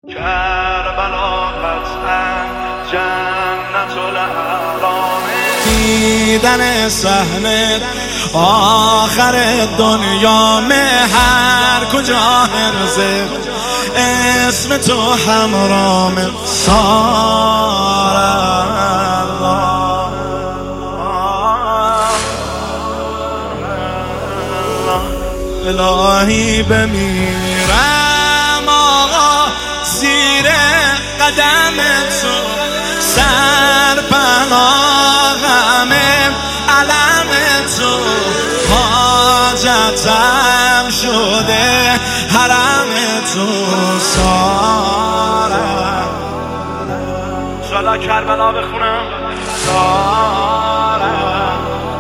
کربلا قطعا جنت الاعلام، دیدن صحنه آخر دنیا هر کجا هرزه اسم تو همرام سار الهی بمیرم آقا زیر قدم تو، سر پناهم علم تو، حاجتم شده حرم تو سارم. انشالله کربلا بخونم سارم.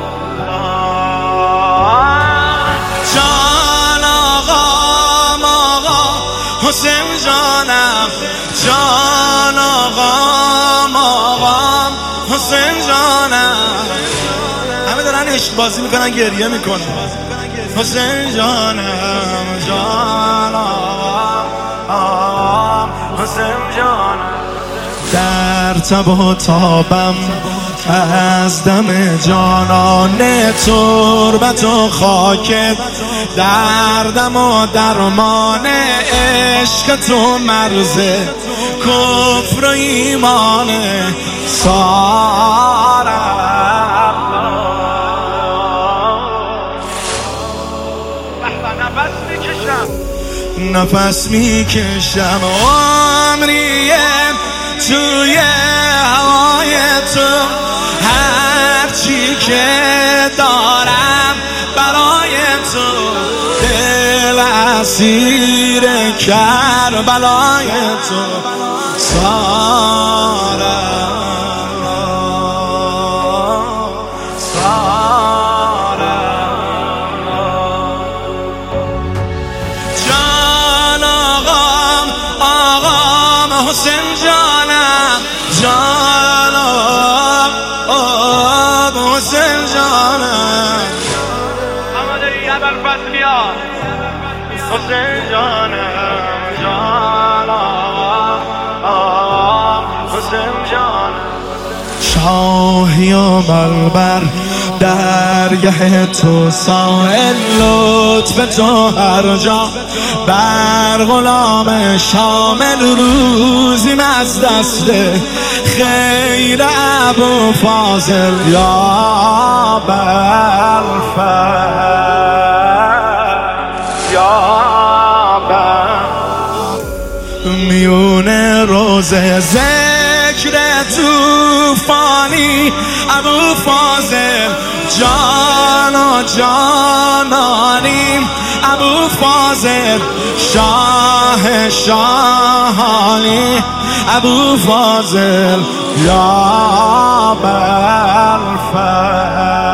جان آقام آقا حسین جانم، جان آقام آقام حسین جانم. همه دارن عشق بازی میکنن گریه میکنن. حسین جانم، جان آقام حسین جانم. در تب و تابم از دم جانان تربت و خاکت، دردم و درمان عشق تو مرز کفر و ایمان سارم. نفس میکشم عمریه توی هوای تو، هرچی که دارم برای تو، دل اسیر کربلای تو سارم. جان آقام آقام حسین جانم، جان آقام حسین جانم. آماده ای ابوالفضلیا حسین جانم، جان آقام حسین جانم. شاهی و بلبر درگه تو، سائل لطف تو هر جا، بر غلام شامل روزیم از دست خیر ابوالفاضل یا بلفضل یا میون روزه ذکر توفانی ابوالفاضل جان و جانانیم، ابوالفاضل شاه شاهانی، ابوالفاضل یا بلفضل.